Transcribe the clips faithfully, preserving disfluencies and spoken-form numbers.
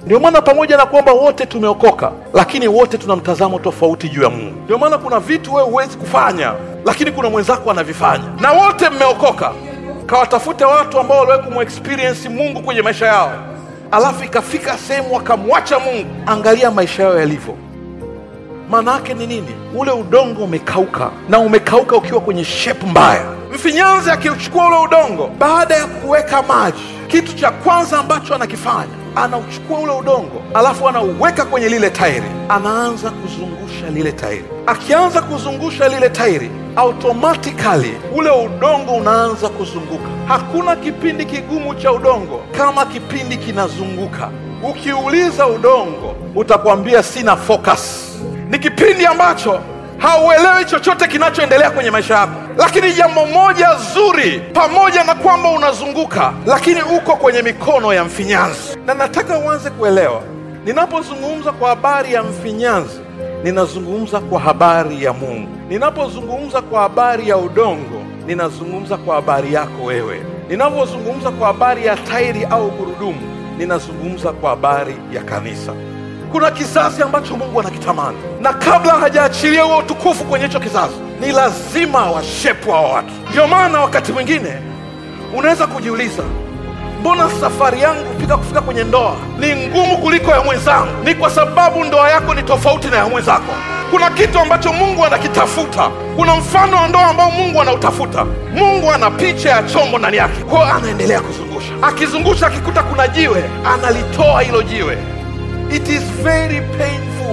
Ndio maana pamoja na kwamba wote tumeokoka, lakini wote tuna mtazamo tofauti juu ya Mungu. Ndio maana kuna vitu wewe huwezi kufanya, lakini kuna mwenzako anavifanya. Na wote mmeokoka. Kawatafute watu ambao waliwahi kumexperience Mungu kwenye maisha yao, alafu ikafika sehemu wakamwacha Mungu. Angalia maisha yao yalivyo. Maana yake ni nini? Ule udongo umekauka, na umekauka ukiwa kwenye shape mbaya. Mfinyanzi akiuchukua ule udongo, baada ya kuweka maji, kitu cha kwanza ambacho anakifanya, anauchukua ule udongo, alafu anauweka kwenye lile tairi, anaanza kuzungusha lile tairi. Akianza kuzungusha lile tairi, automatically ule udongo unaanza kuzunguka. Hakuna kipindi kigumu cha udongo kama kipindi kinazunguka. Ukiuliza udongo, utakwambia sina focus. Ni kipindi ambacho hauelewi chochote kinachoendelea kwenye maisha yako. Lakini jambo moja zuri, pamoja na kwamba unazunguka, lakini uko kwenye mikono ya mfinyanzi. Na nataka uanze kuelewa, ninapozungumza kwa habari ya mfinyanzi, ninazungumza kwa habari ya Mungu. Ninapozungumza kwa habari ya udongo, ninazungumza kwa habari yako wewe. Ninapozungumza kwa habari ya tairi au gurudumu, ninazungumza kwa habari ya kanisa. Kuna kizazi ambacho Mungu anakitamani, na kabla hajaachilia huo utukufu kwenye hicho kizazi, ni lazima washepu hao watu. Ndio maana wakati mwingine unaweza kujiuliza, mbona safari yangu kufika kufika kwenye ndoa ni ngumu kuliko ya mwenzangu? Ni kwa sababu ndoa yako ni tofauti na ya mwenzako. Kuna kitu ambacho Mungu anakitafuta. Kuna mfano wa ndoa ambao Mungu anautafuta. Mungu ana picha ya chombo ndani yake, kwa hiyo anaendelea kuzungusha. Akizungusha, akikuta kuna jiwe, analitoa hilo jiwe. It is very painful,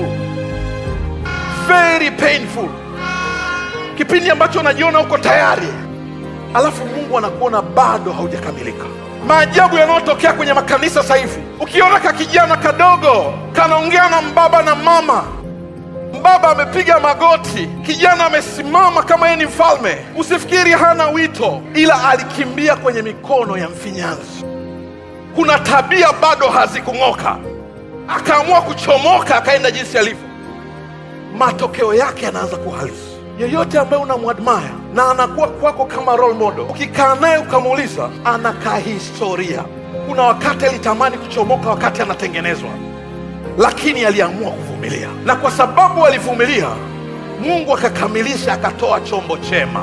very painful. Kipindi ambacho unajiona uko tayari, alafu Mungu anakuona bado haujakamilika. Maajabu yanayotokea kwenye makanisa sasa hivi, ukiona kakijana kadogo kanaongea na mbaba na mama, mbaba amepiga magoti, kijana amesimama kama yeye ni mfalme, usifikiri hana wito, ila alikimbia kwenye mikono ya mfinyanzi. Kuna tabia bado hazikung'oka, akaamua kuchomoka, akaenda jinsi alivyo. Matokeo yake yanaanza kuhalisi. Yeyote ambaye unamwadmire na anakuwa kwako kama role model, ukikaa naye ukamuuliza, anakaa historia. Kuna wakati alitamani kuchomoka wakati anatengenezwa, lakini aliamua kuvumilia, na kwa sababu alivumilia, Mungu akakamilisha, akatoa chombo chema.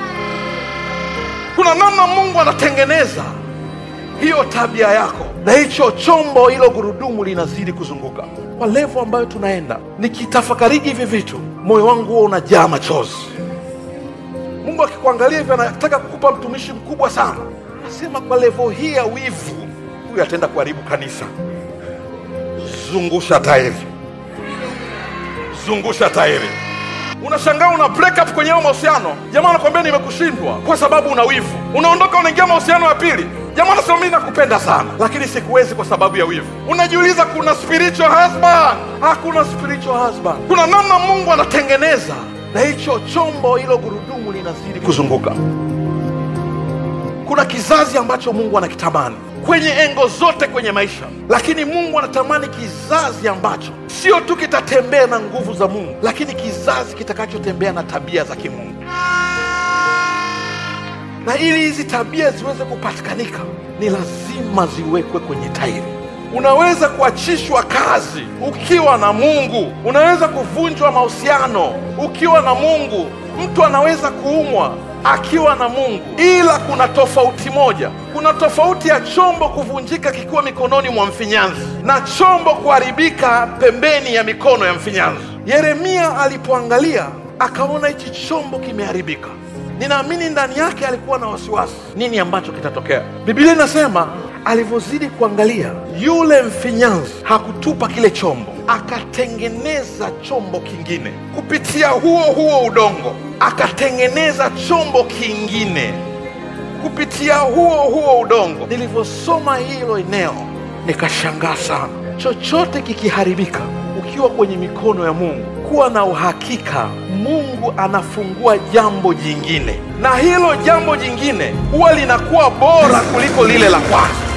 Kuna namna Mungu anatengeneza hiyo tabia yako, na hicho chombo, hilo gurudumu linazidi kuzunguka. Kwa level ambayo tunaenda, nikitafakariji hivi vitu, moyo wangu huo unajaa machozi. Mungu akikuangalia hivi, anataka kukupa mtumishi mkubwa sana. Anasema kwa level hii ya wivu, huyu ataenda kuharibu kanisa. Zungusha tairi, zungusha tairi. Unashangaa una break up kwenye mahusiano, jamaa anakuambia nimekushindwa kwa sababu una wivu. Unaondoka, unaingia mahusiano ya pili, jamaa anasema mimi nakupenda sana lakini sikuwezi kwa sababu ya wivu. Unajiuliza, kuna spiritual husband? Hakuna spiritual husband. Kuna namna Mungu anatengeneza, na hicho chombo, hilo gurudumu linazidi kuzunguka. Kuna kizazi ambacho Mungu anakitamani kwenye engo zote kwenye maisha, lakini Mungu anatamani kizazi ambacho sio tu kitatembea na nguvu za Mungu, lakini kizazi kitakachotembea na tabia za kimungu. Na ili hizi tabia ziweze kupatikanika, ni lazima ziwekwe kwenye tairi. Unaweza kuachishwa kazi ukiwa na Mungu, unaweza kuvunjwa mahusiano ukiwa na Mungu, mtu anaweza kuumwa akiwa na Mungu. Ila kuna tofauti moja, kuna tofauti ya chombo kuvunjika kikiwa mikononi mwa mfinyanzi na chombo kuharibika pembeni ya mikono ya mfinyanzi. Yeremia alipoangalia akaona hichi chombo kimeharibika, ninaamini ndani yake alikuwa na wasiwasi, nini ambacho kitatokea. Biblia inasema alivyozidi kuangalia, yule mfinyanzi hakutupa kile chombo, akatengeneza chombo kingine kupitia huo huo udongo. Akatengeneza chombo kingine kupitia huo huo udongo. Nilivyosoma hilo eneo nikashangaa sana. Chochote kikiharibika ukiwa kwenye mikono ya Mungu, kuwa na uhakika Mungu anafungua jambo jingine, na hilo jambo jingine huwa linakuwa bora kuliko lile la kwanza.